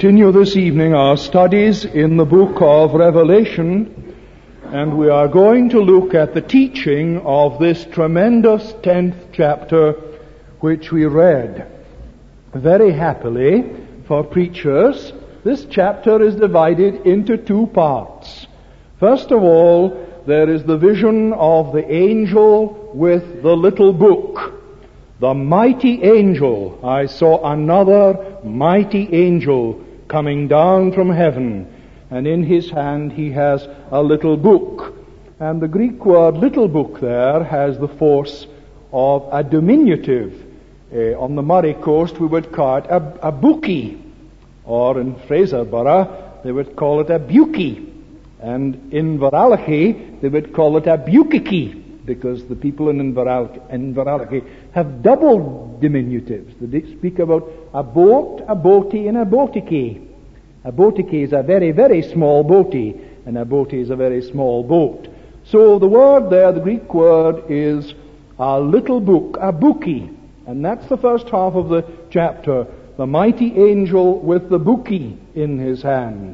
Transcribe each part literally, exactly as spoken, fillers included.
continue this evening our studies in the book of Revelation, and we are going to look at the teaching of this tremendous tenth chapter which we read. Very happily for preachers, this chapter is divided into two parts. First of all, there is the vision of the angel with the little book. The mighty angel. I saw another mighty angel coming down from heaven, and in his hand he has a little book. And the Greek word little book there has the force of a diminutive. Uh, on the Murray coast we would call it a, a bookie, or in Fraserborough they would call it a bukie, and in Inverality they would call it a bukiki, because the people in Inverality have double diminutives. They speak about a boat, a boatie, and a boatiki. A boatiki is a very, very small boatie, and a boatie is a very small boat. So the word there, the Greek word, is a little book, a bookie. And that's the first half of the chapter, the mighty angel with the bookie in his hand.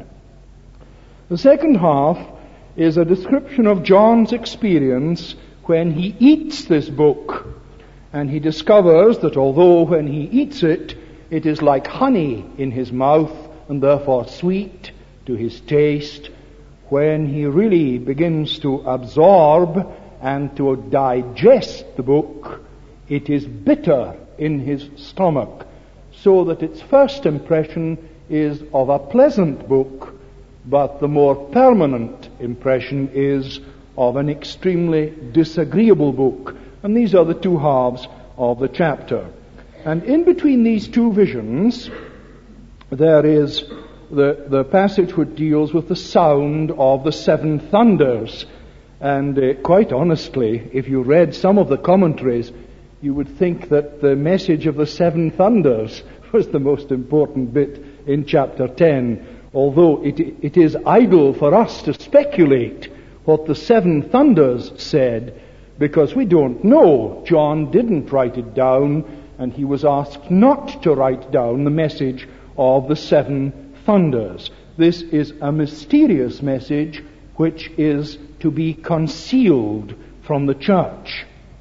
The second half is a description of John's experience when he eats this book, and he discovers that although when he eats it, it is like honey in his mouth and therefore sweet to his taste, when he really begins to absorb and to digest the book, it is bitter in his stomach, so that its first impression is of a pleasant book, but the more permanent impression is of an extremely disagreeable book. And these are the two halves of the chapter. And in between these two visions, there is the, the passage which deals with the sound of the seven thunders. And uh, quite honestly, if you read some of the commentaries, you would think that the message of the seven thunders was the most important bit in chapter ten. Although it, it is idle for us to speculate what the seven thunders said, because we don't know. John didn't write it down, and he was asked not to write down the message of the seven thunders. This is a mysterious message which is to be concealed from the church.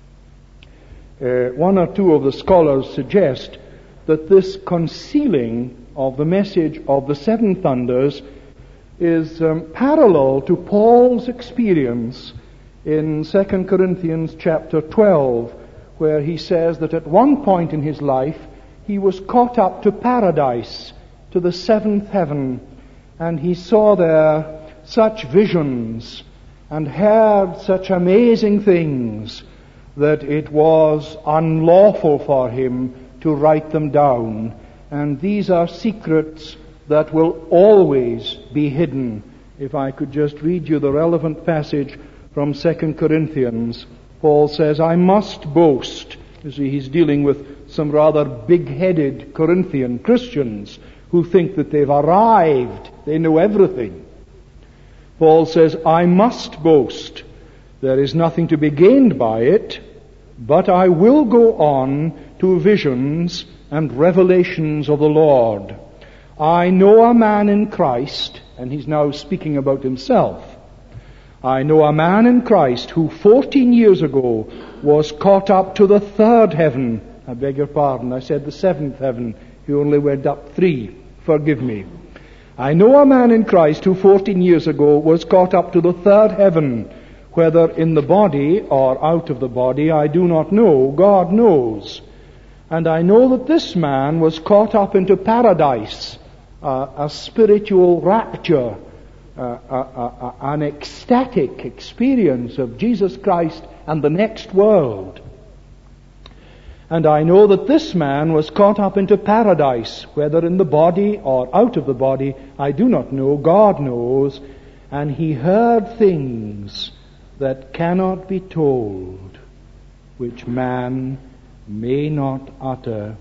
Uh, one or two of the scholars suggest that this concealing of the message of the seven thunders is um, parallel to Paul's experience in Second Corinthians chapter twelve, where he says that at one point in his life he was caught up to paradise, to the seventh heaven, and he saw there such visions and heard such amazing things that it was unlawful for him to write them down. And these are secrets that will always be hidden. If I could just read you the relevant passage from Second Corinthians. Paul says, I must boast. You see, he's dealing with some rather big-headed Corinthian Christians who think that they've arrived. They know everything. Paul says, I must boast. There is nothing to be gained by it, but I will go on to visions and revelations of the Lord. I know a man in Christ, and he's now speaking about himself. I know a man in Christ who fourteen years ago was caught up to the third heaven. I beg your pardon, I said the seventh heaven. He only went up three. Forgive me. I know a man in Christ who fourteen years ago was caught up to the third heaven. Whether in the body or out of the body, I do not know. God knows. And I know that this man was caught up into paradise, uh, a spiritual rapture, uh, uh, uh, an ecstatic experience of Jesus Christ and the next world. And I know that this man was caught up into paradise, whether in the body or out of the body, I do not know. God knows. And he heard things that cannot be told, which man may not utter.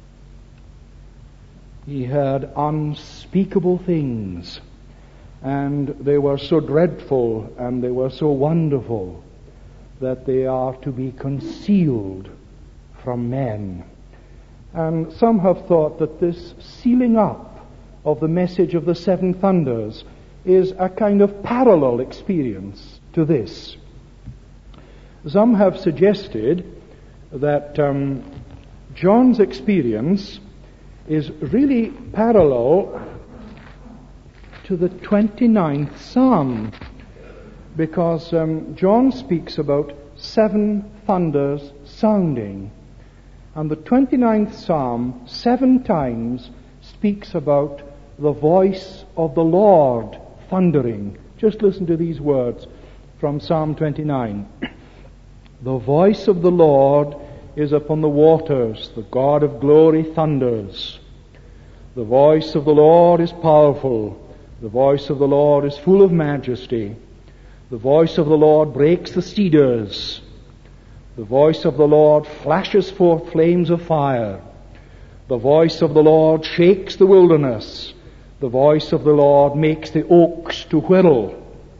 He heard unspeakable things, and they were so dreadful and they were so wonderful that they are to be concealed from men. And some have thought that this sealing up of the message of the seven thunders is a kind of parallel experience to this. Some have suggested that um, John's experience is really parallel to the twenty-ninth Psalm, because um, John speaks about seven thunders sounding. And the twenty-ninth Psalm seven times speaks about the voice of the Lord thundering. Just listen to these words from Psalm twenty-nine. The voice of the Lord is upon the waters, the God of glory thunders. The voice of the Lord is powerful, the voice of the Lord is full of majesty. The voice of the Lord breaks the cedars. The voice of the Lord flashes forth flames of fire. The voice of the Lord shakes the wilderness. The voice of the Lord makes the oaks to whirl.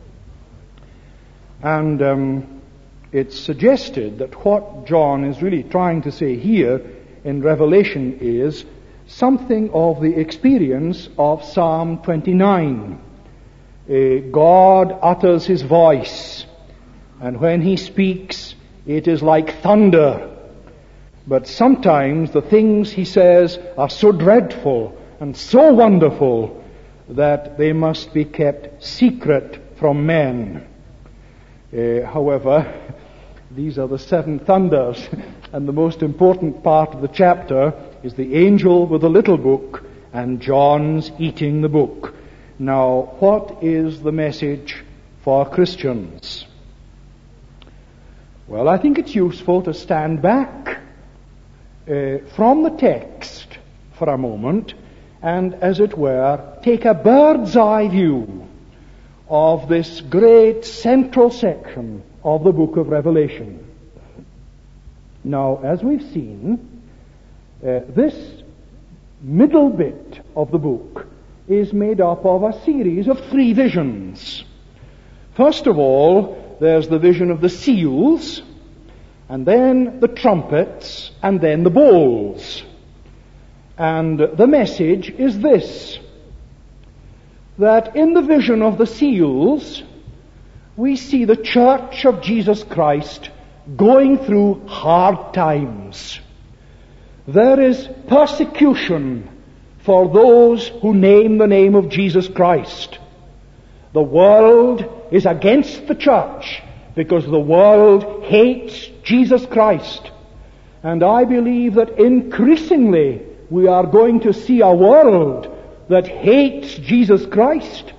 And um, it's suggested that what John is really trying to say here in Revelation is something of the experience of Psalm twenty-nine. Uh, God utters His voice, and when He speaks, it is like thunder. But sometimes the things He says are so dreadful and so wonderful that they must be kept secret from men. Uh, however, these are the seven thunders, and the most important part of the chapter is the angel with the little book and John's eating the book. Now, what is the message for Christians? Well, I think it's useful to stand back uh, from the text for a moment and, as it were, take a bird's eye view of this great central section of the book of Revelation. Now, as we've seen, uh, this middle bit of the book is made up of a series of three visions. First of all, there's the vision of the seals, and then the trumpets, and then the bowls. And the message is this, that in the vision of the seals, we see the Church of Jesus Christ going through hard times. There is persecution for those who name the name of Jesus Christ. The world is against the church because the world hates Jesus Christ. And I believe that increasingly we are going to see a world that hates Jesus Christ.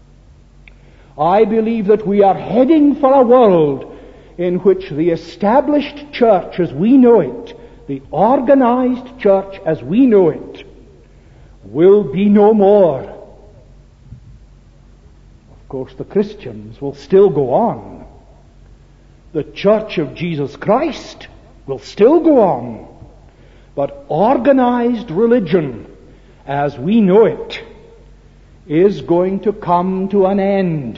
I believe that we are heading for a world in which the established church as we know it, the organized church as we know it, will be no more. Of course, the Christians will still go on. The Church of Jesus Christ will still go on. But organized religion, as we know it, is going to come to an end.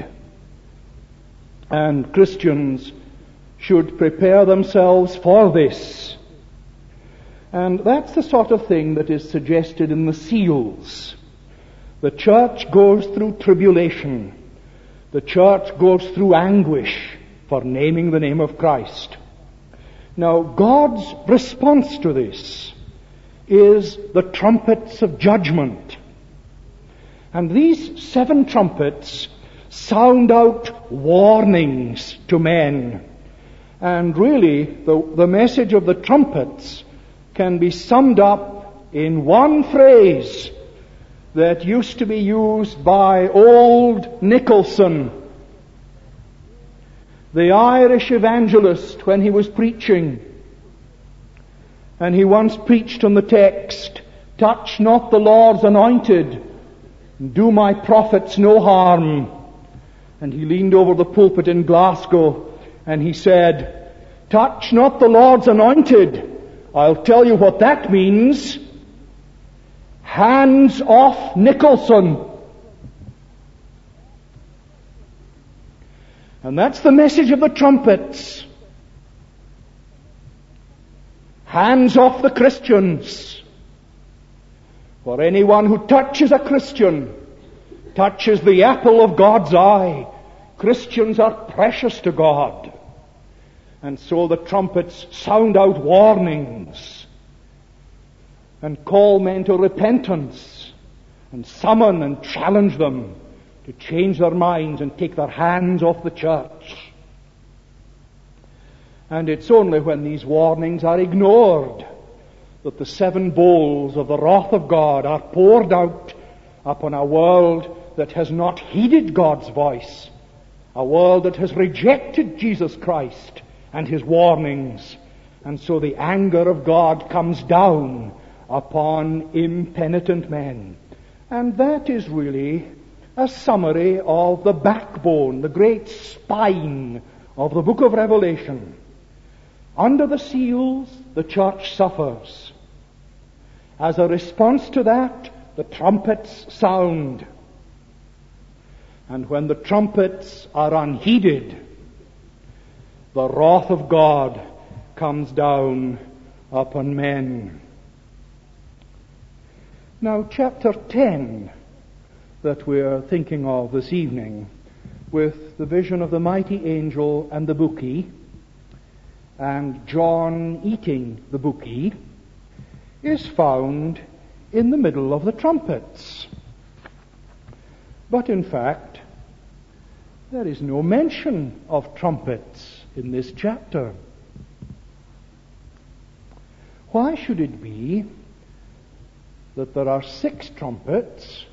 And Christians should prepare themselves for this. And that's the sort of thing that is suggested in the seals. The church goes through tribulation. The church goes through anguish for naming the name of Christ. Now, God's response to this is the trumpets of judgment. And these seven trumpets sound out warnings to men. And really, the, the message of the trumpets can be summed up in one phrase that used to be used by old Nicholson, the Irish evangelist, when he was preaching. And he once preached on the text, "Touch not the Lord's anointed, and do my prophets no harm." And he leaned over the pulpit in Glasgow and he said, "Touch not the Lord's anointed. I'll tell you what that means. Hands off Nicholson." And that's the message of the trumpets. Hands off the Christians. For anyone who touches a Christian touches the apple of God's eye. Christians are precious to God. And so the trumpets sound out warnings and call men to repentance and summon and challenge them to change their minds and take their hands off the church. And it's only when these warnings are ignored that the seven bowls of the wrath of God are poured out upon a world that has not heeded God's voice, a world that has rejected Jesus Christ and His warnings. And so the anger of God comes down upon impenitent men. And that is really a summary of the backbone, the great spine of the book of Revelation. Under the seals, the church suffers. As a response to that, the trumpets sound. And when the trumpets are unheeded, the wrath of God comes down upon men. Now, chapter ten that we are thinking of this evening, with the vision of the mighty angel and the bookie, and John eating the bookie, is found in the middle of the trumpets. But in fact, there is no mention of trumpets in this chapter. Why should it be that there are six trumpets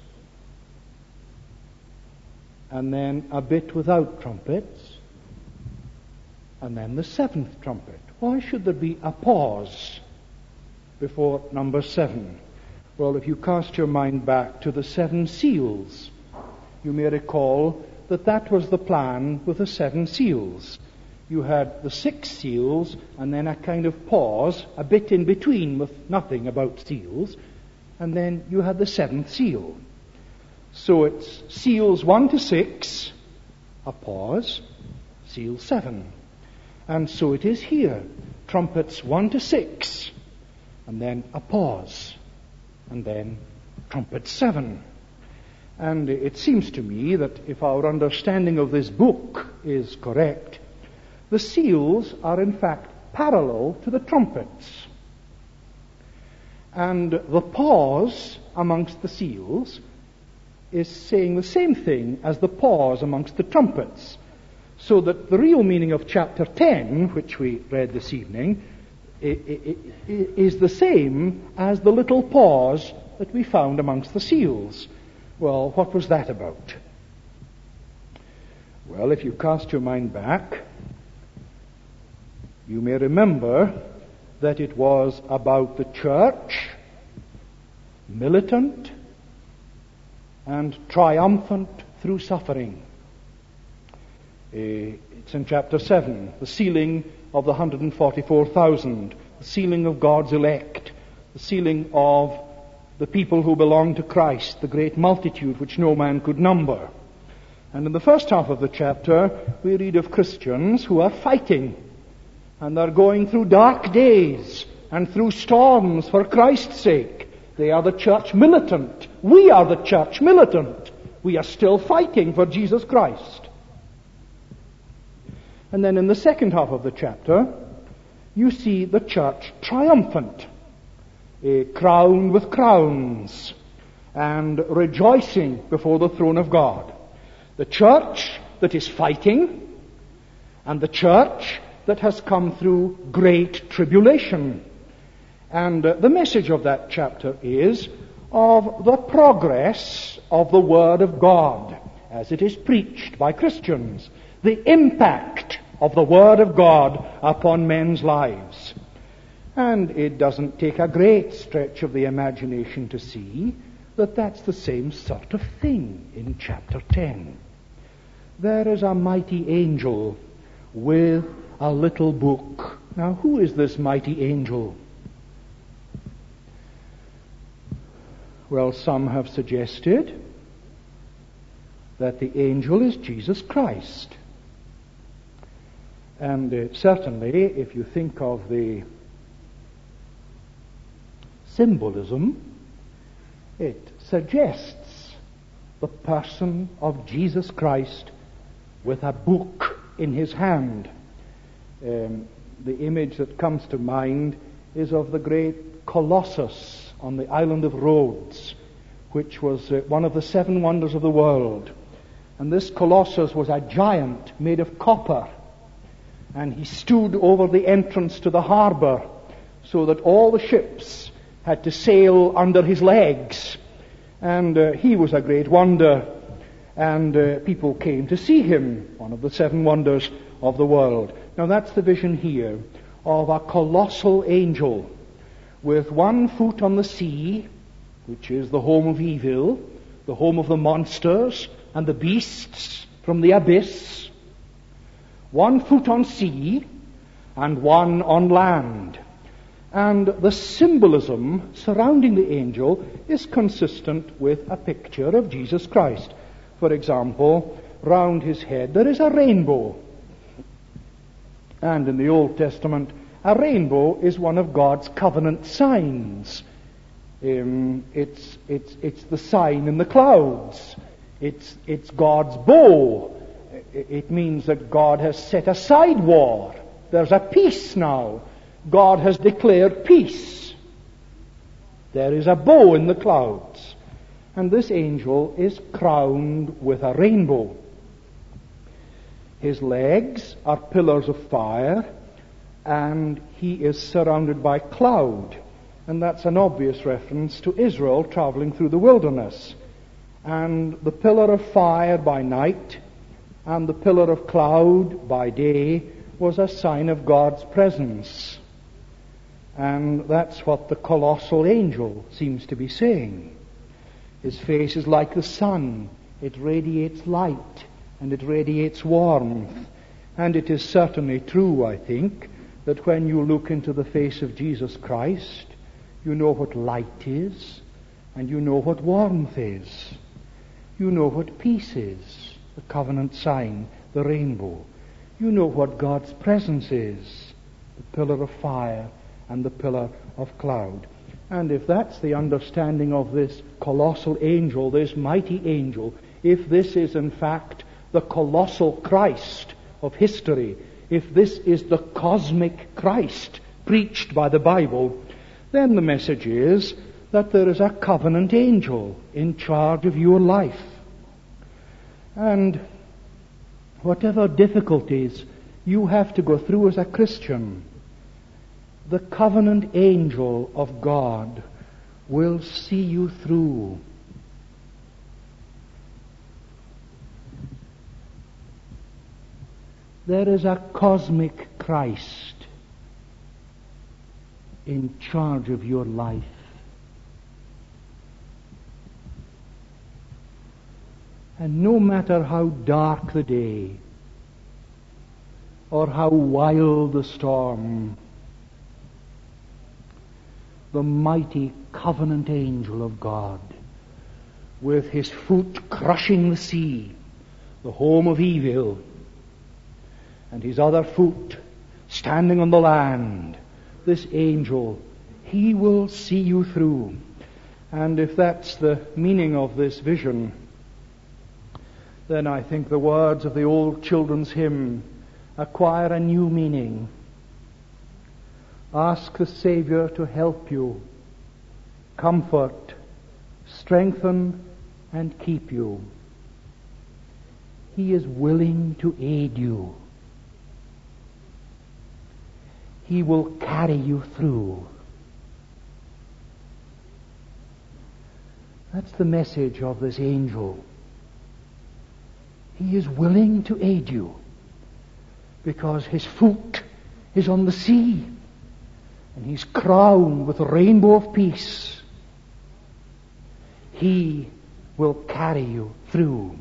and then a bit without trumpets and then the seventh trumpet? Why should there be a pause before number seven? Well, if you cast your mind back to the seven seals, you may recall that that was the plan with the seven seals. You had the six seals and then a kind of pause, a bit in between with nothing about seals, and then you had the seventh seal. So it's seals one to six, a pause, seal seven. And so it is here. Trumpets one to six, and then a pause, and then trumpet seven. And it seems to me that if our understanding of this book is correct, the seals are in fact parallel to the trumpets. And the pause amongst the seals is saying the same thing as the pause amongst the trumpets. So that the real meaning of chapter ten, which we read this evening, is the same as the little pause that we found amongst the seals. Well, what was that about? Well, if you cast your mind back, you may remember that it was about the church, militant and triumphant through suffering. It's in chapter seven, the sealing of the one hundred forty-four thousand, the sealing of God's elect, the sealing of the people who belong to Christ, the great multitude which no man could number. And in the first half of the chapter, we read of Christians who are fighting, and they're going through dark days and through storms for Christ's sake. They are the church militant. We are the church militant. We are still fighting for Jesus Christ. And then in the second half of the chapter, you see the church triumphant, uh, crowned with crowns, and rejoicing before the throne of God. The church that is fighting, and the church that has come through great tribulation. And uh, the message of that chapter is of the progress of the Word of God as it is preached by Christians, the impact of the Word of God upon men's lives. And it doesn't take a great stretch of the imagination to see that that's the same sort of thing in chapter ten. There is a mighty angel with a little book. Now, who is this mighty angel? Well, some have suggested that the angel is Jesus Christ. And uh, certainly, if you think of the symbolism It suggests the person of Jesus Christ with a book in his hand. Um, the image that comes to mind is of the great Colossus on the island of Rhodes, which was uh, one of the seven wonders of the world. And this Colossus was a giant made of copper, and he stood over the entrance to the harbor so that all the ships had to sail under his legs. And uh, he was a great wonder, and uh, people came to see him, one of the seven wonders of the world. Now that's the vision here of a colossal angel with one foot on the sea, which is the home of evil, the home of the monsters and the beasts from the abyss, one foot on sea and one on land. And the symbolism surrounding the angel is consistent with a picture of Jesus Christ. For example, round his head there is a rainbow. And in the Old Testament, a rainbow is one of God's covenant signs. Um, it's, it's, it's the sign in the clouds. It's, it's God's bow. It means that God has set aside war. There's a peace now. God has declared peace. There is a bow in the clouds. And this angel is crowned with a rainbow. His legs are pillars of fire, and he is surrounded by cloud. And that's an obvious reference to Israel traveling through the wilderness. And the pillar of fire by night and the pillar of cloud by day was a sign of God's presence. And that's what the colossal angel seems to be saying. His face is like the sun. It radiates light and it radiates warmth. And it is certainly true, I think, that when you look into the face of Jesus Christ, you know what light is, and you know what warmth is. You know what peace is, the covenant sign, the rainbow. You know what God's presence is, the pillar of fire and the pillar of cloud. And if that's the understanding of this colossal angel, this mighty angel, if this is in fact the colossal Christ of history, if this is the cosmic Christ preached by the Bible, then the message is that there is a covenant angel in charge of your life. And whatever difficulties you have to go through as a Christian, the covenant angel of God will see you through. There is a cosmic Christ in charge of your life. And no matter how dark the day or how wild the storm, the mighty covenant angel of God, with his foot crushing the sea, the home of evil, and his other foot standing on the land, this angel, he will see you through. And if that's the meaning of this vision, then I think the words of the old children's hymn acquire a new meaning. Ask the Savior to help you, comfort, strengthen, and keep you. He is willing to aid you. He will carry you through. That's the message of this angel. He is willing to aid you because his foot is on the sea and he's crowned with a rainbow of peace. He will carry you through.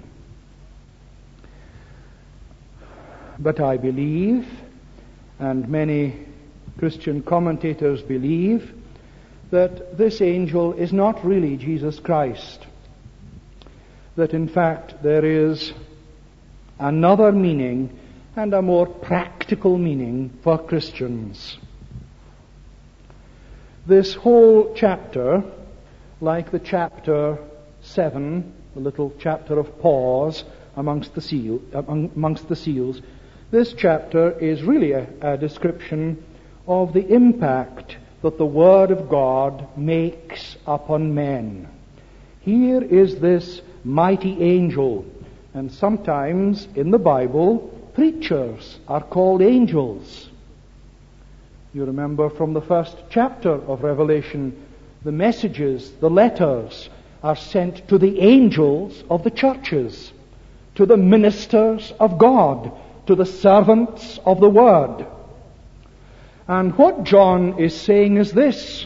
But I believe, and many Christian commentators believe, that this angel is not really Jesus Christ. That in fact there is another meaning and a more practical meaning for Christians. This whole chapter like the chapter seven, the little chapter of pause amongst the seal, amongst the seals. This chapter is really a, a description of the impact that the Word of God makes upon men. Here is this mighty angel, and sometimes in the Bible, preachers are called angels. You remember from the first chapter of Revelation, the messages, the letters are sent to the angels of the churches, to the ministers of God, to the servants of the Word. And what John is saying is this.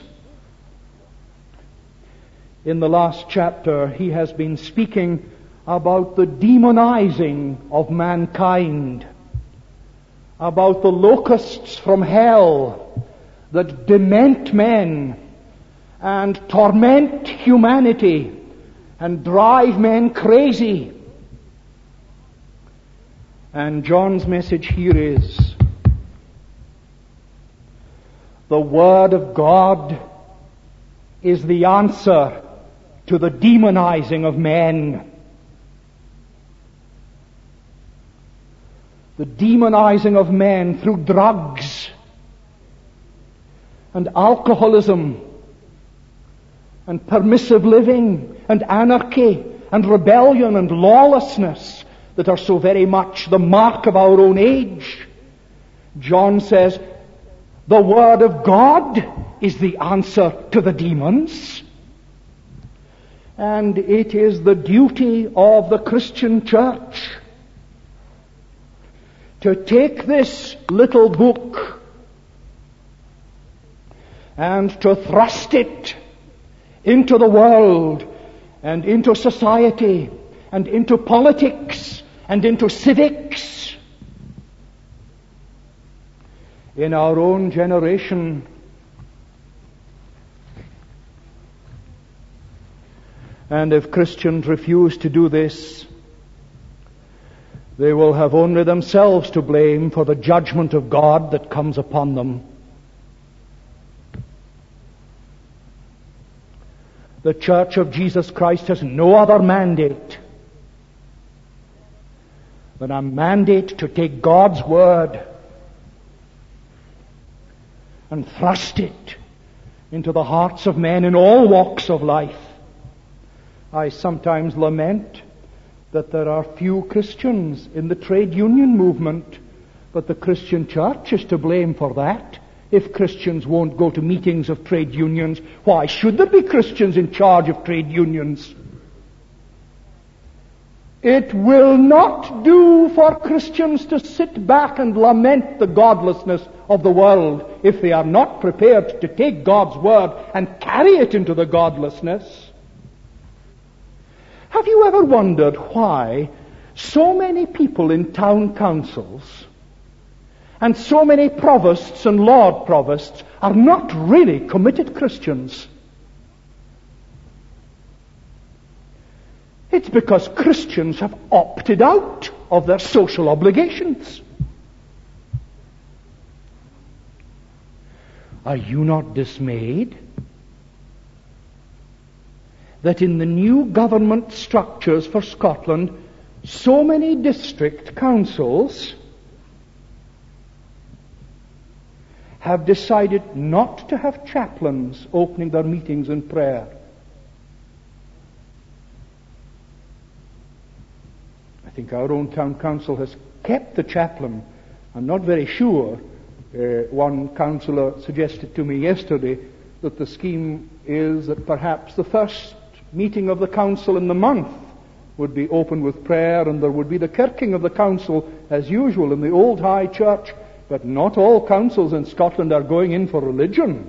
In the last chapter, he has been speaking about the demonizing of mankind, about the locusts from hell that dement men and torment humanity and drive men crazy. And John's message here is, the Word of God is the answer to the demonizing of men. The demonizing of men through drugs and alcoholism and permissive living and anarchy and rebellion and lawlessness that are so very much the mark of our own age. John says, the Word of God is the answer to the demons. And it is the duty of the Christian church to take this little book and to thrust it into the world and into society and into politics and into civics. In our own generation, and if Christians refuse to do this, they will have only themselves to blame for the judgment of God that comes upon them. The Church of Jesus Christ has no other mandate than a mandate to take God's Word and thrust it into the hearts of men in all walks of life. I sometimes lament that there are few Christians in the trade union movement, but the Christian church is to blame for that. If Christians won't go to meetings of trade unions, why should there be Christians in charge of trade unions? It will not do for Christians to sit back and lament the godlessness of the world if they are not prepared to take God's Word and carry it into the godlessness. Have you ever wondered why so many people in town councils and so many provosts and lord provosts are not really committed Christians? It's because Christians have opted out of their social obligations. Are you not dismayed that in the new government structures for Scotland, so many district councils have decided not to have chaplains opening their meetings in prayer? I think our own town council has kept the chaplain. I'm not very sure. Uh, one councillor suggested to me yesterday that the scheme is that perhaps the first meeting of the council in the month would be opened with prayer, and there would be the kirking of the council as usual in the old high church. But not all councils in Scotland are going in for religion.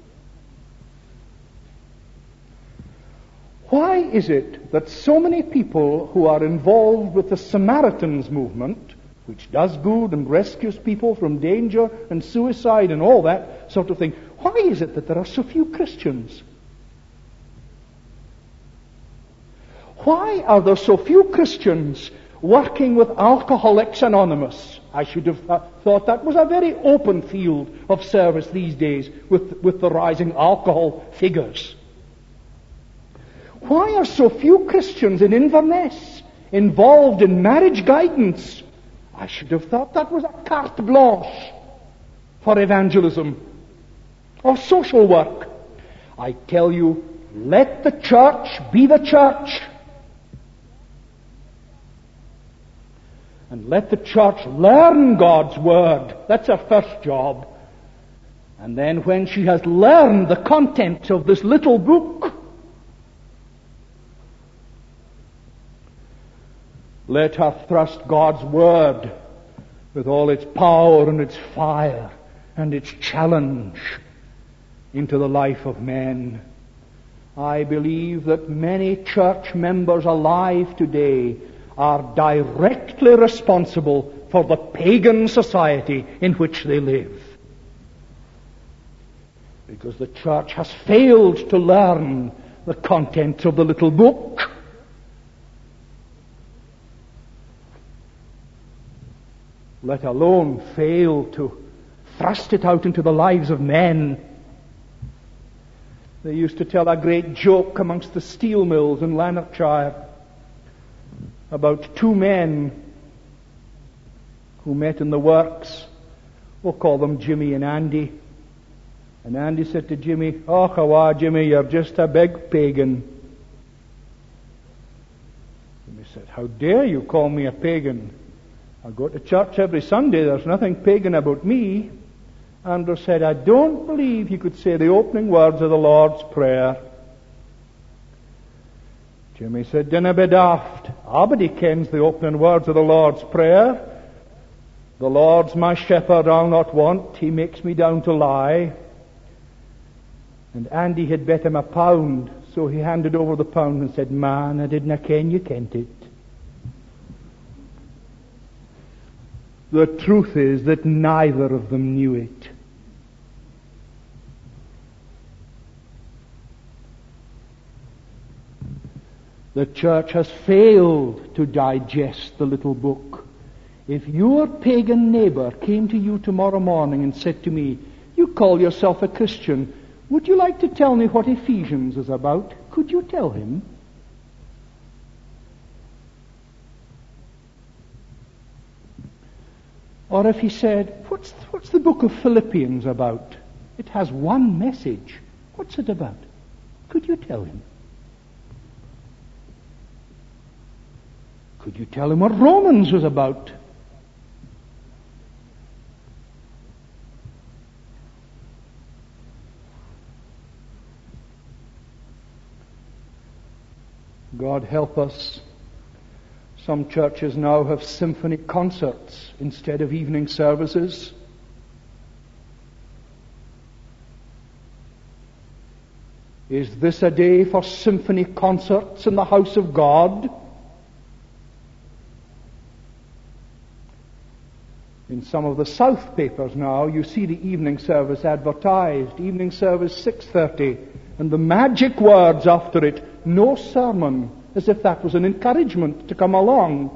Why is it that so many people who are involved with the Samaritans movement, which does good and rescues people from danger and suicide and all that sort of thing, why is it that there are so few Christians? Why are there so few Christians working with Alcoholics Anonymous? I should have th- thought that was a very open field of service these days with, with the rising alcohol figures. Why are so few Christians in Inverness involved in marriage guidance? I should have thought that was a carte blanche for evangelism or social work. I tell you, let the church be the church. And let the church learn God's Word. That's her first job. And then when she has learned the contents of this little book, let her thrust God's Word with all its power and its fire and its challenge into the life of men. I believe that many church members alive today are directly responsible for the pagan society in which they live. Because the church has failed to learn the contents of the little book. Let alone fail to thrust it out into the lives of men. They used to tell a great joke amongst the steel mills in Lanarkshire about two men who met in the works. We'll call them Jimmy and Andy. And Andy said to Jimmy, "Oh, how are Jimmy, you're just a big pagan." Jimmy said, "How dare you call me a pagan? I go to church every Sunday, there's nothing pagan about me." Andrew said, "I don't believe you could say the opening words of the Lord's Prayer." Jimmy said, "Dinna be daft. Abody kens the opening words of the Lord's Prayer. The Lord's my shepherd, I'll not want. He makes me down to lie." And Andy had bet him a pound, so he handed over the pound and said, "Man, I didna ken you kent it." The truth is that neither of them knew it. The church has failed to digest the little book. If your pagan neighbor came to you tomorrow morning and said to me, "You call yourself a Christian, would you like to tell me what Ephesians is about?" Could you tell him? Or if he said, what's, what's the book of Philippians about? It has one message. What's it about? Could you tell him? Could you tell him what Romans was about? God help us. Some churches now have symphony concerts instead of evening services. Is this a day for symphony concerts in the house of God? In some of the South papers now, you see the evening service advertised. Evening service six thirty. And the magic words after it, "No sermon," as if that was an encouragement to come along.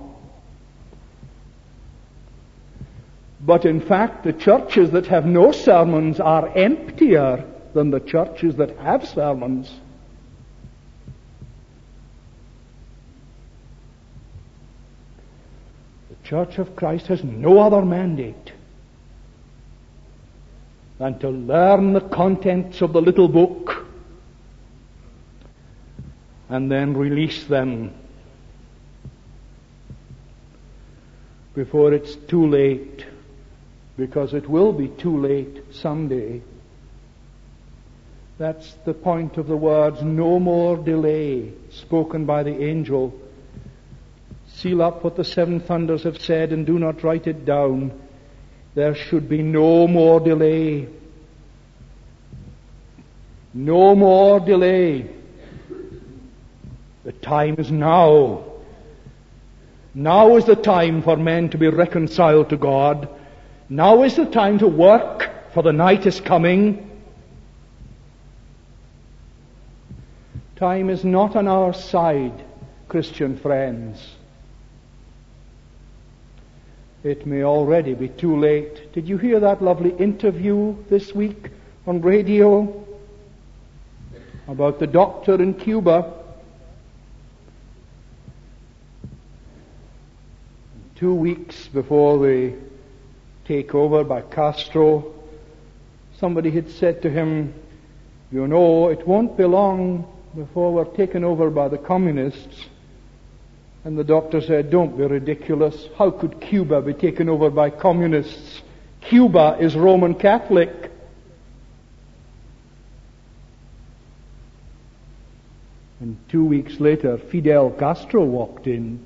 But in fact, the churches that have no sermons are emptier than the churches that have sermons. The Church of Christ has no other mandate than to learn the contents of the little book and then release them before it's too late, because it will be too late someday. That's the point of the words, "no more delay," spoken by the angel. Seal up what the seven thunders have said and do not write it down. There should be no more delay. No more delay. The time is now. Now is the time for men to be reconciled to God. Now is the time to work, for the night is coming. Time is not on our side, Christian friends. It may already be too late. Did you hear that lovely interview this week on radio about the doctor in Cuba Two weeks before the takeover by Castro, somebody had said to him, "You know, it won't be long before we're taken over by the communists." And the doctor said, "Don't be ridiculous. How could Cuba be taken over by communists? Cuba is Roman Catholic." And two weeks later, Fidel Castro walked in.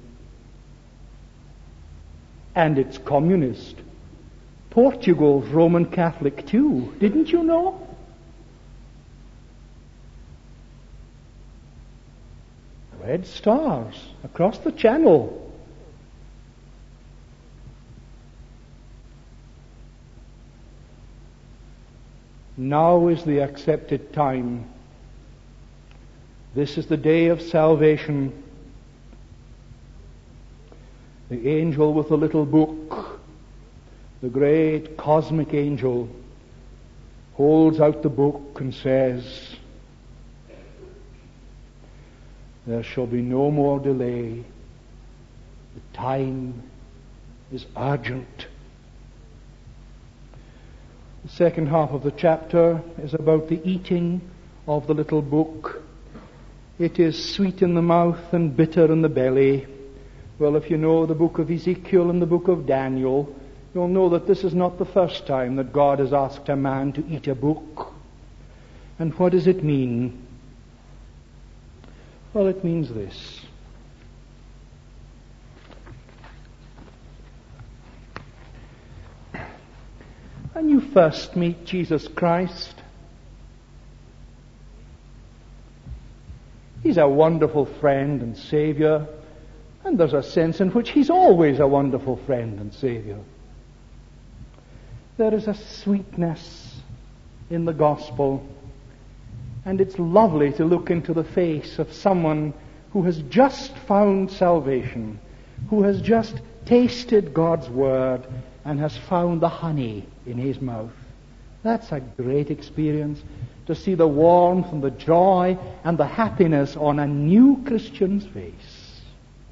And it's communist. Portugal's Roman Catholic too. Didn't you know? Red stars across the channel. Now is the accepted time. This is the day of salvation. The angel with the little book, the great cosmic angel, holds out the book and says, "There shall be no more delay. The time is urgent." The second half of the chapter is about the eating of the little book. It is sweet in the mouth and bitter in the belly. Well, if you know the book of Ezekiel and the book of Daniel, you'll know that this is not the first time that God has asked a man to eat a book. And what does it mean? Well, it means this. When you first meet Jesus Christ, He's a wonderful friend and Savior, and there's a sense in which He's always a wonderful friend and Savior. There is a sweetness in the gospel, and it's lovely to look into the face of someone who has just found salvation, who has just tasted God's Word and has found the honey in his mouth. That's a great experience, to see the warmth and the joy and the happiness on a new Christian's face.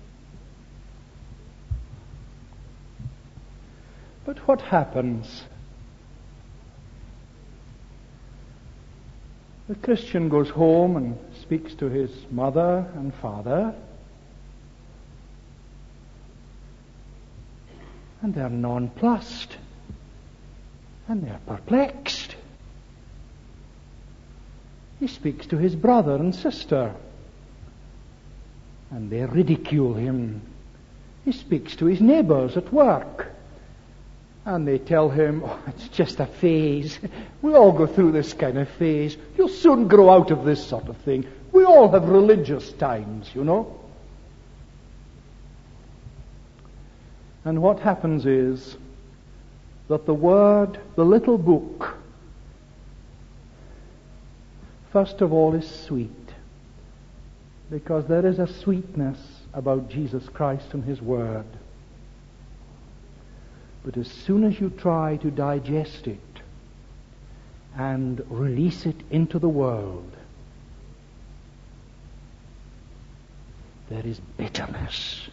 But what happens? The Christian goes home and speaks to his mother and father, and they're nonplussed, and they're perplexed. He speaks to his brother and sister, and they ridicule him. He speaks to his neighbors at work, and they tell him, "Oh, it's just a phase. We all go through this kind of phase. You'll soon grow out of this sort of thing. We all have religious times, you know." And what happens is that the Word, the little book, first of all is sweet, because there is a sweetness about Jesus Christ and His Word. But as soon as you try to digest it and release it into the world, there is bitterness.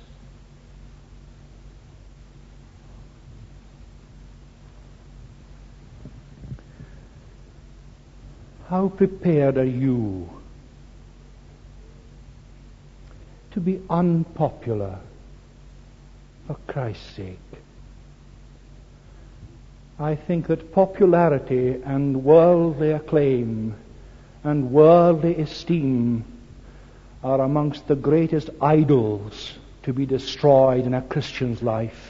How prepared are you to be unpopular for Christ's sake? I think that popularity and worldly acclaim and worldly esteem are amongst the greatest idols to be destroyed in a Christian's life.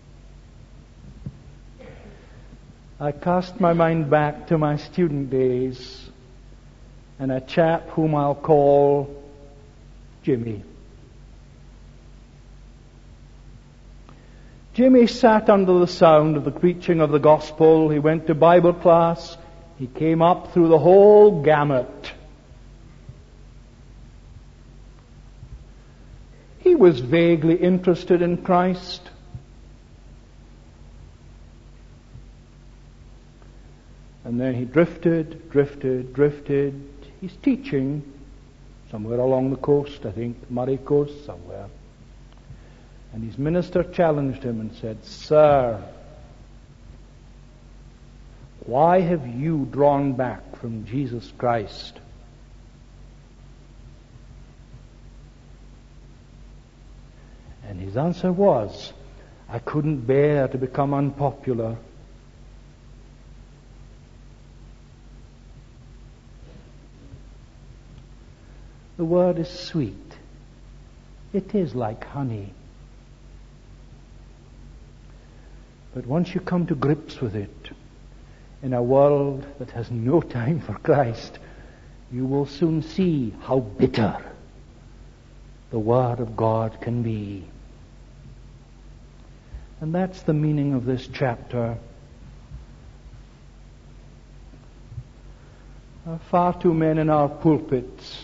I cast my mind back to my student days and a chap whom I'll call Jimmy. Jimmy sat under the sound of the preaching of the gospel. He went to Bible class. He came up through the whole gamut. He was vaguely interested in Christ. And then he drifted, drifted, drifted. He's teaching somewhere along the coast, I think, Murray Coast, somewhere. And his minister challenged him and said, "Sir, why have you drawn back from Jesus Christ?" And his answer was, "I couldn't bear to become unpopular." The word is sweet. It is like honey. But once you come to grips with it, in a world that has no time for Christ, you will soon see how bitter the Word of God can be. And that's the meaning of this chapter. There are far too many in our pulpits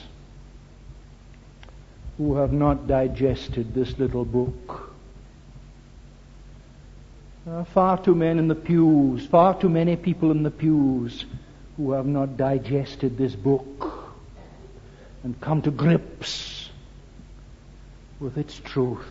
who have not digested this little book. There are far too many in the pews, far too many people in the pews who have not digested this book and come to grips with its truth.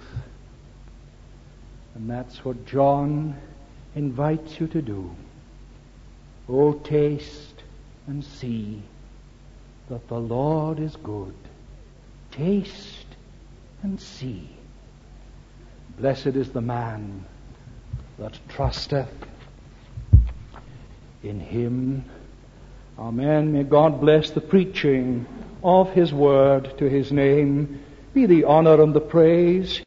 And that's what John invites you to do. Oh, taste and see that the Lord is good. Taste and see. Blessed is the man that trusteth in him. Amen. May God bless the preaching of his word. To his name be the honor and the praise.